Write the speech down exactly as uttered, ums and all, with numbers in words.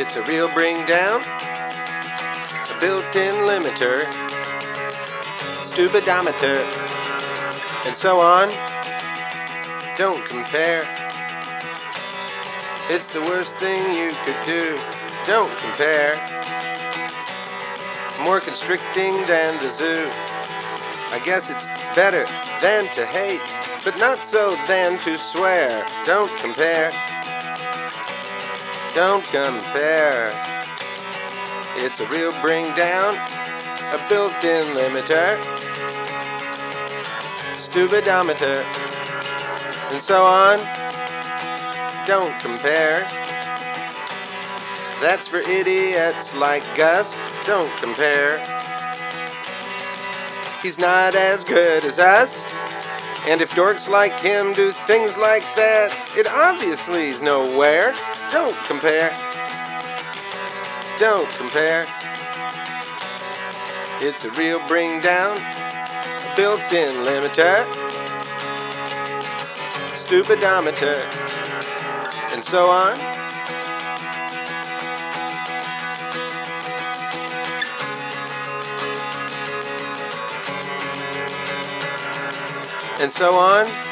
It's a real bring down, a built-in limiter, stupidometer, and so on. Don't compare. It's the worst thing you could do. Don't compare. More constricting than the zoo. I guess it's better than to hate, but not so than to swear. Don't compare. Don't compare. It's a real bring down, a built-in limiter, stupidometer, and so on. Don't compare. That's for idiots like Gus. Don't compare. He's not as good as us, and if dorks like him do things like that, it obviously is nowhere. Don't compare. Don't compare. It's a real bring down, a built-in limiter, stupidometer, and so on. And so on.